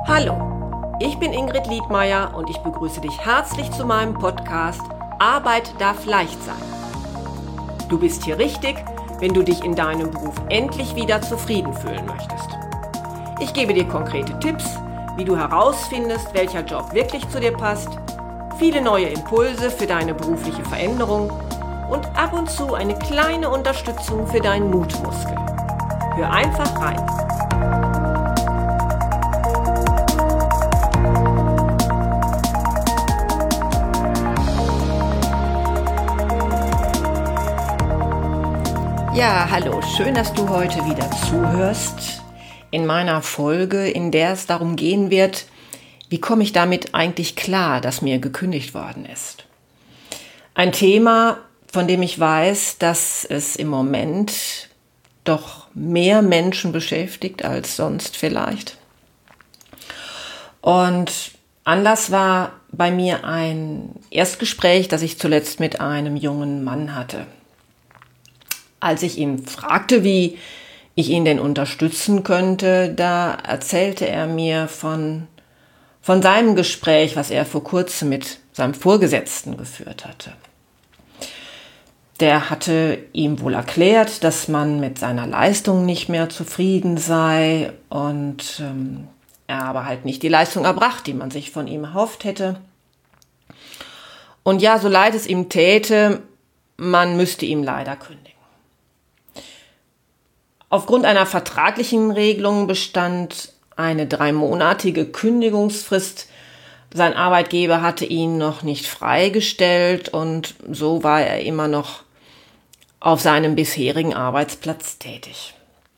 Hallo, ich bin Ingrid Liedmeier und ich begrüße dich herzlich zu meinem Podcast Arbeit darf leicht sein. Du bist hier richtig, wenn du dich in deinem Beruf endlich wieder zufrieden fühlen möchtest. Ich gebe dir konkrete Tipps, wie du herausfindest, welcher Job wirklich zu dir passt, viele neue Impulse für deine berufliche Veränderung und ab und zu eine kleine Unterstützung für deinen Mutmuskel. Hör einfach rein. Ja, hallo, schön, dass du heute wieder zuhörst in meiner Folge, in der es darum gehen wird, wie komme ich damit eigentlich klar, dass mir gekündigt worden ist. Ein Thema, von dem ich weiß, dass es im Moment doch mehr Menschen beschäftigt als sonst vielleicht. Und Anlass war bei mir ein Erstgespräch, das ich zuletzt mit einem jungen Mann hatte. Als ich ihn fragte, wie ich ihn denn unterstützen könnte, da erzählte er mir von seinem Gespräch, was er vor kurzem mit seinem Vorgesetzten geführt hatte. Der hatte ihm wohl erklärt, dass man mit seiner Leistung nicht mehr zufrieden sei und er aber halt nicht die Leistung erbracht, die man sich von ihm erhofft hätte. Und ja, so leid es ihm täte, man müsste ihm leider kündigen. Aufgrund einer vertraglichen Regelung bestand eine 3-monatige Kündigungsfrist. Sein Arbeitgeber hatte ihn noch nicht freigestellt und so war er immer noch auf seinem bisherigen Arbeitsplatz tätig.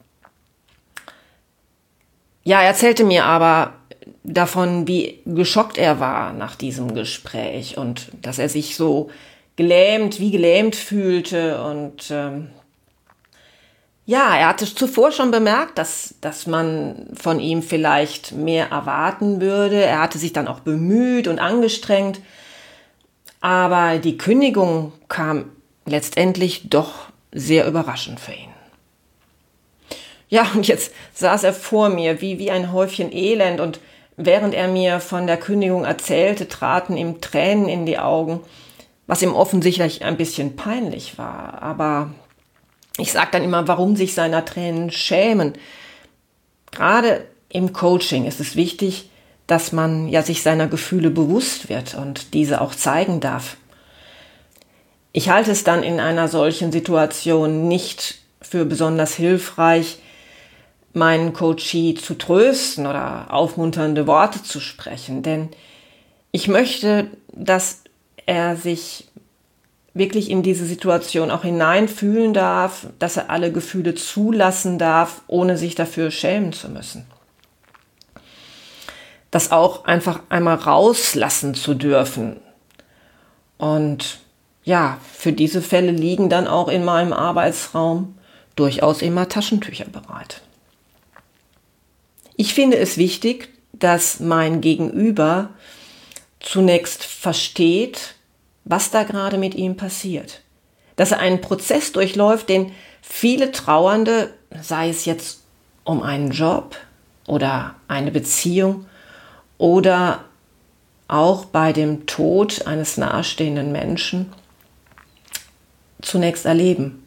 Ja, er erzählte mir aber davon, wie geschockt er war nach diesem Gespräch und dass er sich so gelähmt fühlte und ja, er hatte zuvor schon bemerkt, dass man von ihm vielleicht mehr erwarten würde. Er hatte sich dann auch bemüht und angestrengt. Aber die Kündigung kam letztendlich doch sehr überraschend für ihn. Ja, und jetzt saß er vor mir wie ein Häufchen Elend. Und während er mir von der Kündigung erzählte, traten ihm Tränen in die Augen, was ihm offensichtlich ein bisschen peinlich war. Aber ich sage dann immer, warum sich seiner Tränen schämen. Gerade im Coaching ist es wichtig, dass man ja sich seiner Gefühle bewusst wird und diese auch zeigen darf. Ich halte es dann in einer solchen Situation nicht für besonders hilfreich, meinen Coachee zu trösten oder aufmunternde Worte zu sprechen, denn ich möchte, dass er sich wirklich in diese Situation auch hineinfühlen darf, dass er alle Gefühle zulassen darf, ohne sich dafür schämen zu müssen. Das auch einfach einmal rauslassen zu dürfen. Und ja, für diese Fälle liegen dann auch in meinem Arbeitsraum durchaus immer Taschentücher bereit. Ich finde es wichtig, dass mein Gegenüber zunächst versteht, was da gerade mit ihm passiert. Dass er einen Prozess durchläuft, den viele Trauernde, sei es jetzt um einen Job oder eine Beziehung oder auch bei dem Tod eines nahestehenden Menschen, zunächst erleben.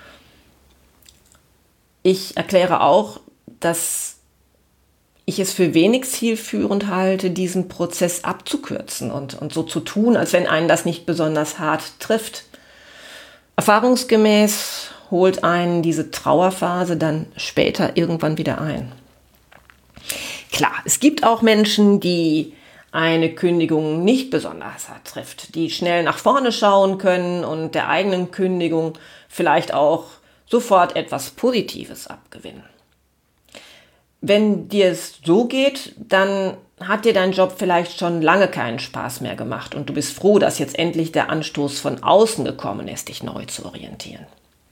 Ich erkläre auch, dass ich es für wenig zielführend halte, diesen Prozess abzukürzen und so zu tun, als wenn einen das nicht besonders hart trifft. Erfahrungsgemäß holt einen diese Trauerphase dann später irgendwann wieder ein. Klar, es gibt auch Menschen, die eine Kündigung nicht besonders hart trifft, die schnell nach vorne schauen können und der eigenen Kündigung vielleicht auch sofort etwas Positives abgewinnen. Wenn dir es so geht, dann hat dir dein Job vielleicht schon lange keinen Spaß mehr gemacht und du bist froh, dass jetzt endlich der Anstoß von außen gekommen ist, dich neu zu orientieren.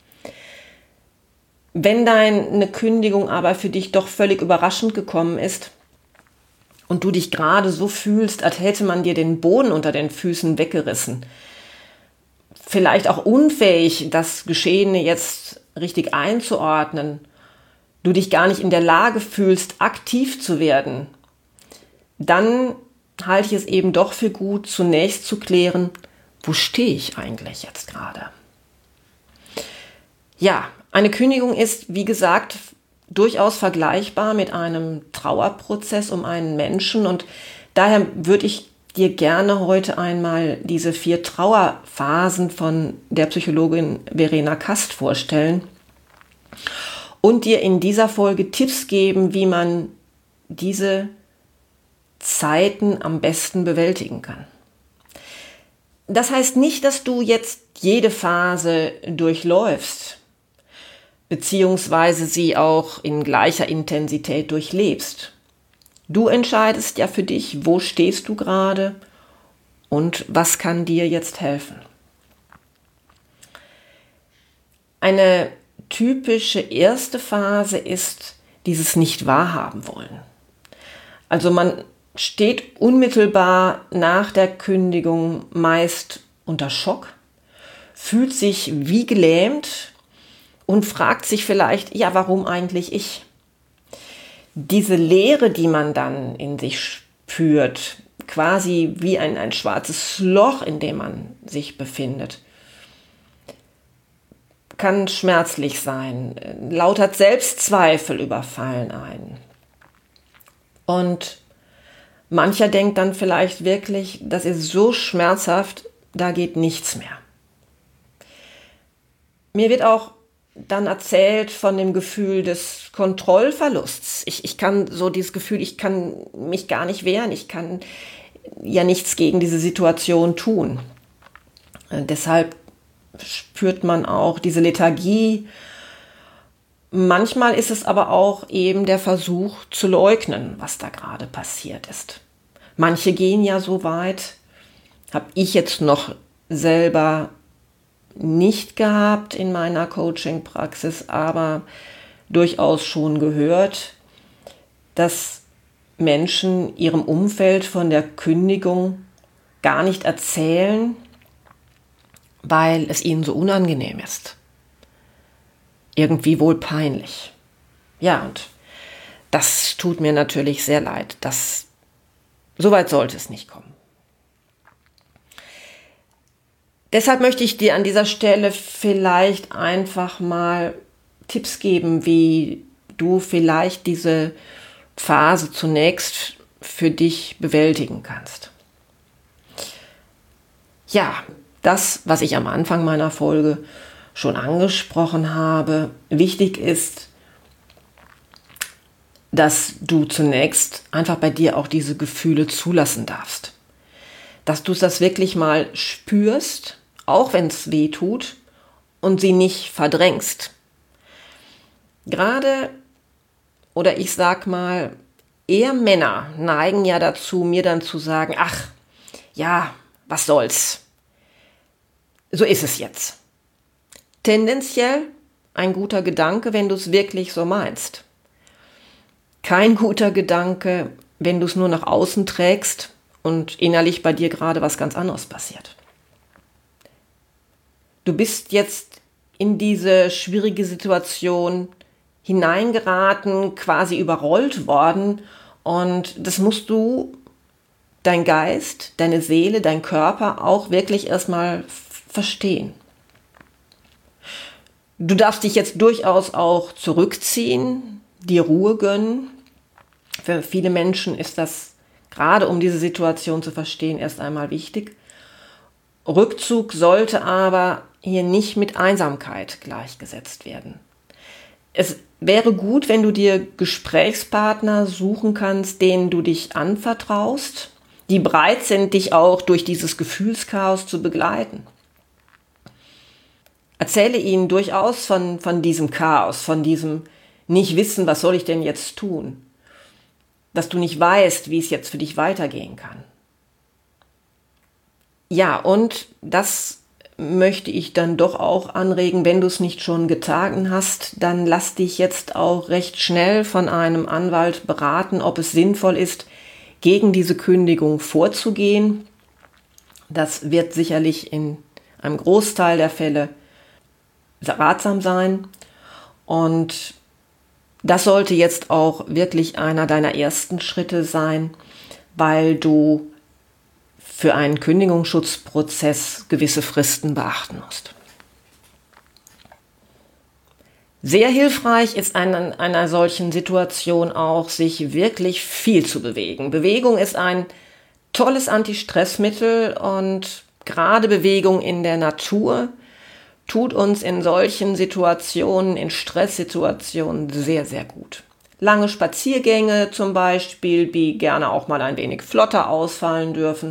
Wenn deine Kündigung aber für dich doch völlig überraschend gekommen ist und du dich gerade so fühlst, als hätte man dir den Boden unter den Füßen weggerissen, vielleicht auch unfähig, das Geschehene jetzt richtig einzuordnen, du dich gar nicht in der Lage fühlst, aktiv zu werden, dann halte ich es eben doch für gut, zunächst zu klären, wo stehe ich eigentlich jetzt gerade? Ja, eine Kündigung ist, wie gesagt, durchaus vergleichbar mit einem Trauerprozess um einen Menschen und daher würde ich dir gerne heute einmal diese 4 Trauerphasen von der Psychologin Verena Kast vorstellen und dir in dieser Folge Tipps geben, wie man diese Zeiten am besten bewältigen kann. Das heißt nicht, dass du jetzt jede Phase durchläufst, beziehungsweise sie auch in gleicher Intensität durchlebst. Du entscheidest ja für dich, wo stehst du gerade und was kann dir jetzt helfen. Eine typische erste Phase ist dieses Nicht-Wahrhaben wollen. Also man steht unmittelbar nach der Kündigung meist unter Schock, fühlt sich wie gelähmt und fragt sich vielleicht, ja, warum eigentlich ich? Diese Leere, die man dann in sich spürt, quasi wie ein schwarzes Loch, in dem man sich befindet, kann schmerzlich sein. Lauter Selbstzweifel überfallen einen. Und mancher denkt dann vielleicht wirklich, das ist so schmerzhaft, da geht nichts mehr. Mir wird auch dann erzählt von dem Gefühl des Kontrollverlusts. Ich kann so dieses Gefühl, ich kann mich gar nicht wehren, ich kann ja nichts gegen diese Situation tun. Deshalb spürt man auch diese Lethargie. Manchmal ist es aber auch eben der Versuch zu leugnen, was da gerade passiert ist. Manche gehen ja so weit, habe ich jetzt noch selber nicht gehabt in meiner Coaching-Praxis, aber durchaus schon gehört, dass Menschen ihrem Umfeld von der Kündigung gar nicht erzählen, weil es ihnen so unangenehm ist. Irgendwie wohl peinlich. Ja, und das tut mir natürlich sehr leid. So weit sollte es nicht kommen. Deshalb möchte ich dir an dieser Stelle vielleicht einfach mal Tipps geben, wie du vielleicht diese Phase zunächst für dich bewältigen kannst. Ja, das, was ich am Anfang meiner Folge schon angesprochen habe, wichtig ist, dass du zunächst einfach bei dir auch diese Gefühle zulassen darfst. Dass du das wirklich mal spürst, auch wenn es weh tut, und sie nicht verdrängst. Gerade, oder ich sag mal, eher Männer neigen ja dazu, mir dann zu sagen, ach, ja, was soll's. So ist es jetzt. Tendenziell ein guter Gedanke, wenn du es wirklich so meinst. Kein guter Gedanke, wenn du es nur nach außen trägst und innerlich bei dir gerade was ganz anderes passiert. Du bist jetzt in diese schwierige Situation hineingeraten, quasi überrollt worden und das musst du, dein Geist, deine Seele, dein Körper auch wirklich erstmal verstehen. Du darfst dich jetzt durchaus auch zurückziehen, dir Ruhe gönnen. Für viele Menschen ist das, gerade um diese Situation zu verstehen, erst einmal wichtig. Rückzug sollte aber hier nicht mit Einsamkeit gleichgesetzt werden. Es wäre gut, wenn du dir Gesprächspartner suchen kannst, denen du dich anvertraust, die bereit sind, dich auch durch dieses Gefühlschaos zu begleiten. Erzähle ihnen durchaus von diesem Chaos, von diesem Nicht-Wissen, was soll ich denn jetzt tun? Dass du nicht weißt, wie es jetzt für dich weitergehen kann. Ja, und das möchte ich dann doch auch anregen, wenn du es nicht schon getan hast, dann lass dich jetzt auch recht schnell von einem Anwalt beraten, ob es sinnvoll ist, gegen diese Kündigung vorzugehen. Das wird sicherlich in einem Großteil der Fälle ratsam sein und das sollte jetzt auch wirklich einer deiner ersten Schritte sein, weil du für einen Kündigungsschutzprozess gewisse Fristen beachten musst. Sehr hilfreich ist in einer solchen Situation auch, sich wirklich viel zu bewegen. Bewegung ist ein tolles Anti-Stress-Mittel und gerade Bewegung in der Natur tut uns in solchen Situationen, in Stresssituationen sehr, sehr gut. Lange Spaziergänge zum Beispiel, die gerne auch mal ein wenig flotter ausfallen dürfen.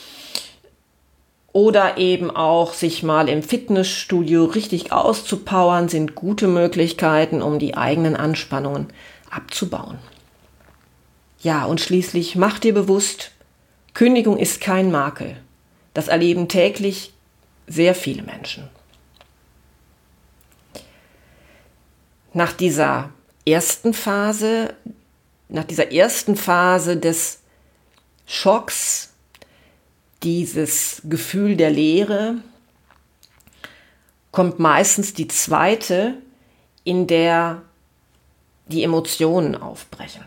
Oder eben auch sich mal im Fitnessstudio richtig auszupowern, sind gute Möglichkeiten, um die eigenen Anspannungen abzubauen. Ja, und schließlich mach dir bewusst, Kündigung ist kein Makel. Das erleben täglich sehr viele Menschen. Nach dieser ersten Phase des Schocks, dieses Gefühl der Leere, kommt meistens die zweite, in der die Emotionen aufbrechen.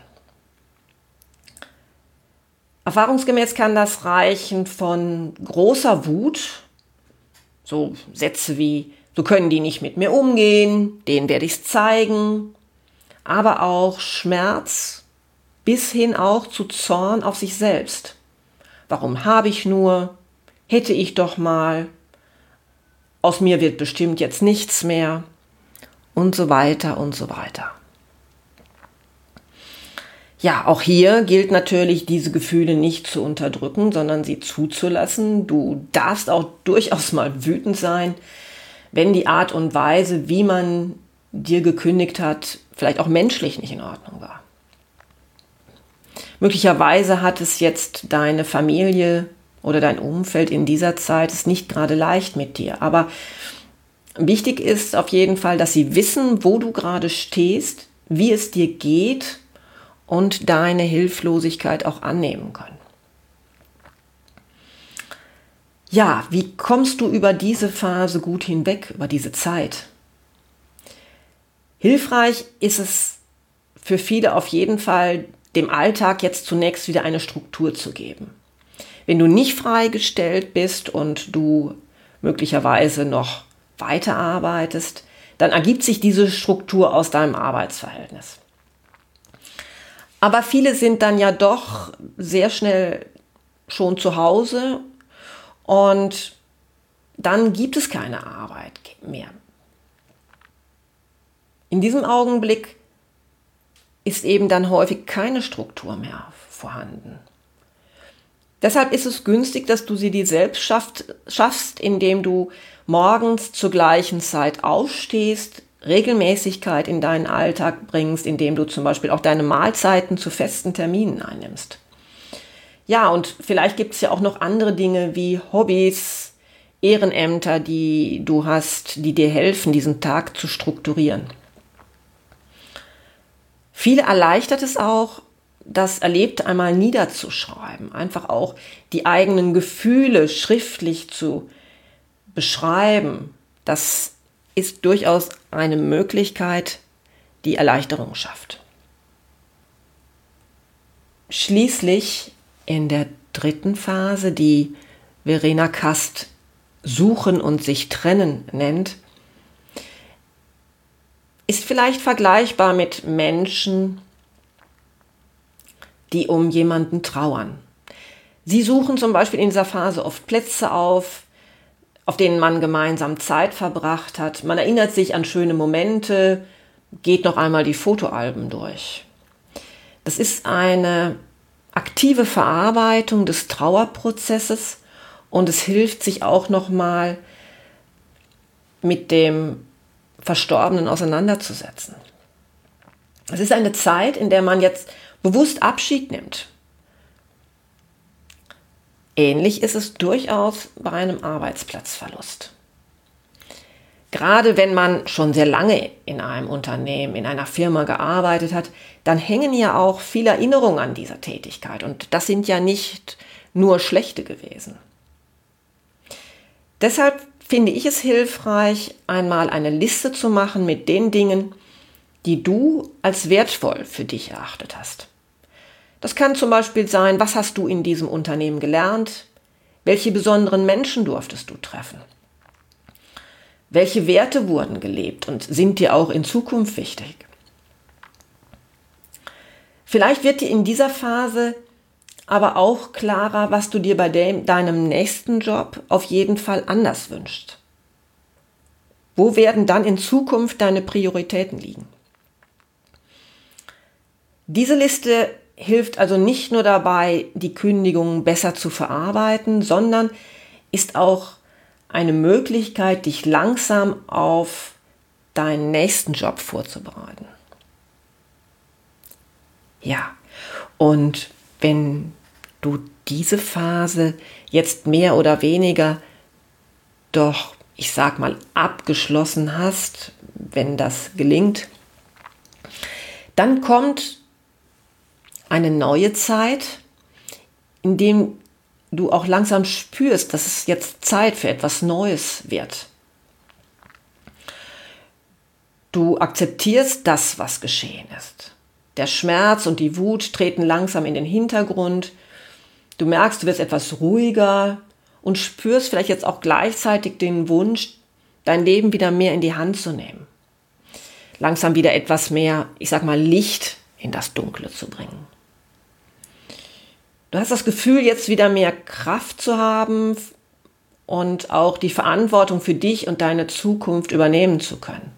Erfahrungsgemäß kann das reichen von großer Wut, so Sätze wie, so können die nicht mit mir umgehen, denen werde ich es zeigen, aber auch Schmerz bis hin auch zu Zorn auf sich selbst. Warum habe ich nur? Hätte ich doch mal. Aus mir wird bestimmt jetzt nichts mehr. Und so weiter und so weiter. Ja, auch hier gilt natürlich, diese Gefühle nicht zu unterdrücken, sondern sie zuzulassen. Du darfst auch durchaus mal wütend sein, wenn die Art und Weise, wie man dir gekündigt hat, vielleicht auch menschlich nicht in Ordnung war. Möglicherweise hat es jetzt deine Familie oder dein Umfeld in dieser Zeit es nicht gerade leicht mit dir. Aber wichtig ist auf jeden Fall, dass sie wissen, wo du gerade stehst, wie es dir geht und deine Hilflosigkeit auch annehmen können. Ja, wie kommst du über diese Phase gut hinweg, über diese Zeit? Hilfreich ist es für viele auf jeden Fall, dem Alltag jetzt zunächst wieder eine Struktur zu geben. Wenn du nicht freigestellt bist und du möglicherweise noch weiterarbeitest, dann ergibt sich diese Struktur aus deinem Arbeitsverhältnis. Aber viele sind dann ja doch sehr schnell schon zu Hause und dann gibt es keine Arbeit mehr. In diesem Augenblick ist eben dann häufig keine Struktur mehr vorhanden. Deshalb ist es günstig, dass du sie dir selbst schaffst, indem du morgens zur gleichen Zeit aufstehst, Regelmäßigkeit in deinen Alltag bringst, indem du zum Beispiel auch deine Mahlzeiten zu festen Terminen einnimmst. Ja, und vielleicht gibt es ja auch noch andere Dinge wie Hobbys, Ehrenämter, die du hast, die dir helfen, diesen Tag zu strukturieren. Viele erleichtert es auch, das Erlebte einmal niederzuschreiben, einfach auch die eigenen Gefühle schriftlich zu beschreiben. Das ist durchaus eine Möglichkeit, die Erleichterung schafft. Schließlich in der dritten Phase, die Verena Kast Suchen und sich trennen nennt, ist vielleicht vergleichbar mit Menschen, die um jemanden trauern. Sie suchen zum Beispiel in dieser Phase oft Plätze auf denen man gemeinsam Zeit verbracht hat. Man erinnert sich an schöne Momente, geht noch einmal die Fotoalben durch. Das ist eine aktive Verarbeitung des Trauerprozesses und es hilft, sich auch noch mal mit dem Verstorbenen auseinanderzusetzen. Es ist eine Zeit, in der man jetzt bewusst Abschied nimmt. Ähnlich ist es durchaus bei einem Arbeitsplatzverlust. Gerade wenn man schon sehr lange in einem Unternehmen, in einer Firma gearbeitet hat, dann hängen ja auch viele Erinnerungen an dieser Tätigkeit. Und das sind ja nicht nur schlechte gewesen. Deshalb finde ich es hilfreich, einmal eine Liste zu machen mit den Dingen, die du als wertvoll für dich erachtet hast. Das kann zum Beispiel sein, was hast du in diesem Unternehmen gelernt? Welche besonderen Menschen durftest du treffen? Welche Werte wurden gelebt und sind dir auch in Zukunft wichtig? Vielleicht wird dir in dieser Phase aber auch klarer, was du dir bei deinem nächsten Job auf jeden Fall anders wünschst. Wo werden dann in Zukunft deine Prioritäten liegen? Diese Liste hilft also nicht nur dabei, die Kündigung besser zu verarbeiten, sondern ist auch eine Möglichkeit, dich langsam auf deinen nächsten Job vorzubereiten. Ja, und wenn du diese Phase jetzt mehr oder weniger doch, ich sag mal, abgeschlossen hast, wenn das gelingt, dann kommt eine neue Zeit, in dem du auch langsam spürst, dass es jetzt Zeit für etwas Neues wird. Du akzeptierst das, was geschehen ist. Der Schmerz und die Wut treten langsam in den Hintergrund. Du merkst, du wirst etwas ruhiger und spürst vielleicht jetzt auch gleichzeitig den Wunsch, dein Leben wieder mehr in die Hand zu nehmen. Langsam wieder etwas mehr, ich sag mal, Licht in das Dunkle zu bringen. Du hast das Gefühl, jetzt wieder mehr Kraft zu haben und auch die Verantwortung für dich und deine Zukunft übernehmen zu können.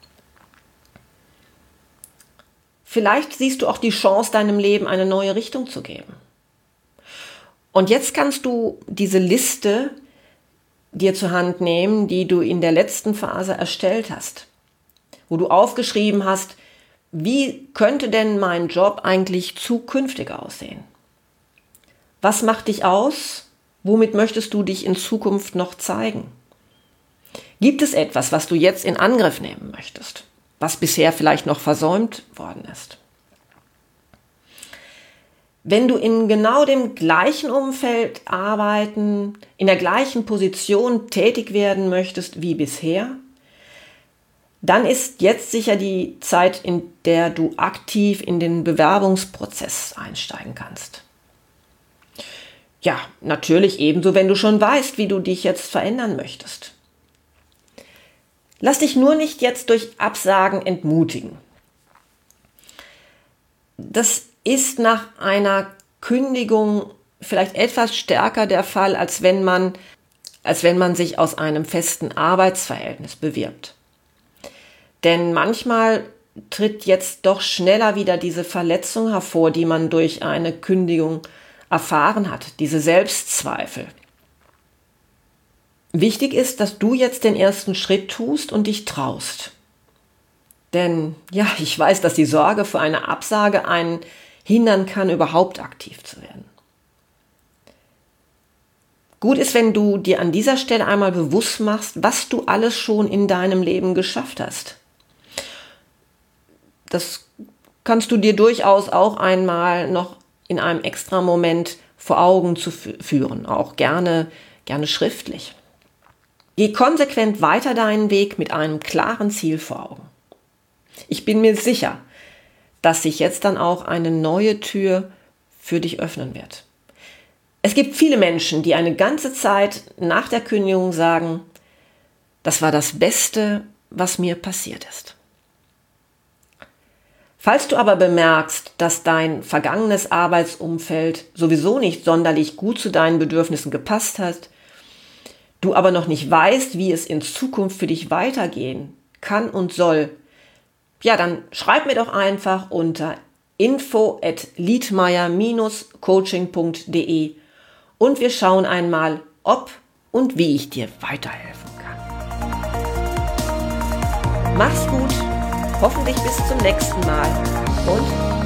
Vielleicht siehst du auch die Chance, deinem Leben eine neue Richtung zu geben. Und jetzt kannst du diese Liste dir zur Hand nehmen, die du in der letzten Phase erstellt hast, wo du aufgeschrieben hast, wie könnte denn mein Job eigentlich zukünftig aussehen? Was macht dich aus? Womit möchtest du dich in Zukunft noch zeigen? Gibt es etwas, was du jetzt in Angriff nehmen möchtest, was bisher vielleicht noch versäumt worden ist? Wenn du in genau dem gleichen Umfeld arbeiten, in der gleichen Position tätig werden möchtest wie bisher, dann ist jetzt sicher die Zeit, in der du aktiv in den Bewerbungsprozess einsteigen kannst. Ja, natürlich ebenso, wenn du schon weißt, wie du dich jetzt verändern möchtest. Lass dich nur nicht jetzt durch Absagen entmutigen. Das ist nach einer Kündigung vielleicht etwas stärker der Fall, als wenn man sich aus einem festen Arbeitsverhältnis bewirbt. Denn manchmal tritt jetzt doch schneller wieder diese Verletzung hervor, die man durch eine Kündigung erfahren hat, diese Selbstzweifel. Wichtig ist, dass du jetzt den ersten Schritt tust und dich traust. Denn ja, ich weiß, dass die Sorge vor einer Absage einen hindern kann, überhaupt aktiv zu werden. Gut ist, wenn du dir an dieser Stelle einmal bewusst machst, was du alles schon in deinem Leben geschafft hast. Das kannst du dir durchaus auch einmal noch in einem extra Moment vor Augen zu führen, auch gerne schriftlich. Geh konsequent weiter deinen Weg mit einem klaren Ziel vor Augen. Ich bin mir sicher, dass sich jetzt dann auch eine neue Tür für dich öffnen wird. Es gibt viele Menschen, die eine ganze Zeit nach der Kündigung sagen, das war das Beste, was mir passiert ist. Falls du aber bemerkst, dass dein vergangenes Arbeitsumfeld sowieso nicht sonderlich gut zu deinen Bedürfnissen gepasst hat, du aber noch nicht weißt, wie es in Zukunft für dich weitergehen kann und soll, ja, dann schreib mir doch einfach unter info@liedmeier-coaching.de und wir schauen einmal, ob und wie ich dir weiterhelfen kann. Mach's gut! Hoffentlich bis zum nächsten Mal und